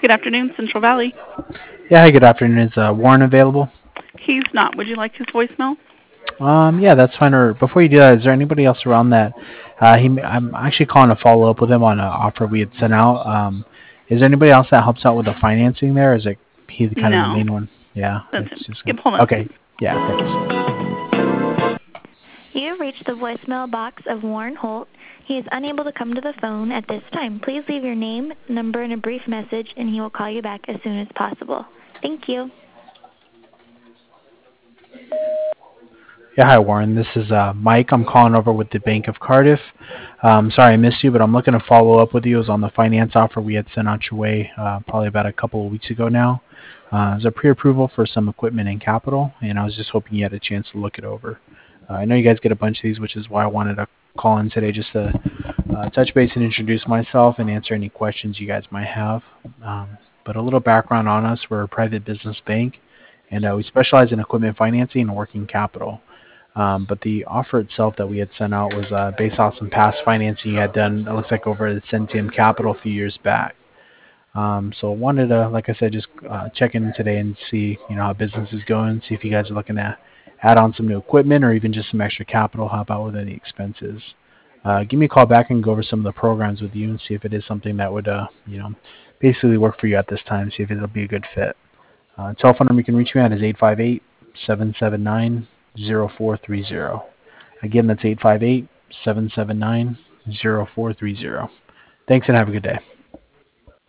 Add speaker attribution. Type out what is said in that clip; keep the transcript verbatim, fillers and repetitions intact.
Speaker 1: Good afternoon, Central Valley.
Speaker 2: Yeah, hi, good afternoon. Is uh, Warren available?
Speaker 1: He's not. Would you like his voicemail?
Speaker 2: Um, yeah, that's fine. Or before you do that, is there anybody else around that? Uh, he, I'm actually calling to follow up with him on an offer we had sent out. Um, is there anybody else that helps out with the financing there? Is it he's kind of the
Speaker 1: No.
Speaker 2: main one? Yeah,
Speaker 1: That's
Speaker 2: it's
Speaker 1: him.
Speaker 2: just
Speaker 1: Yep,
Speaker 2: gonna.
Speaker 1: hold on,
Speaker 2: Okay,
Speaker 1: please.
Speaker 2: yeah, thanks.
Speaker 3: You have reached the voicemail box of Warren Holt. He is unable to come to the phone at this time. Please leave your name, number, and a brief message, and he will call you back as soon as possible. Thank you.
Speaker 2: Yeah, hi Warren. This is uh, Mike. I'm calling over with the Bank of Cardiff. Um, sorry I missed you, but I'm looking to follow up with you. It was on the finance offer we had sent out your way uh, probably about a couple of weeks ago now. Uh, it was a pre-approval for some equipment and capital, and I was just hoping you had a chance to look it over. Uh, I know you guys get a bunch of these, which is why I wanted to call in today just to uh, touch base and introduce myself and answer any questions you guys might have. Um, but a little background on us: we're a private business bank, and uh, we specialize in equipment financing and working capital. Um, but the offer itself that we had sent out was uh, based off some past financing you had done. It looks like over at Centium Capital a few years back. Um, so I wanted to, like I said, just uh, check in today and see, you know, how business is going. See if you guys are looking to add on some new equipment or even just some extra capital. How about with any expenses? Uh, give me a call back and go over some of the programs with you and see if it is something that would, uh, you know, basically work for you at this time. See if it'll be a good fit. Uh, telephone number you can reach me at is eight five eight, seven seven nine, zero four three zero. Again, that's eight five eight, seven seven nine, zero four three zero. Thanks and have a good day.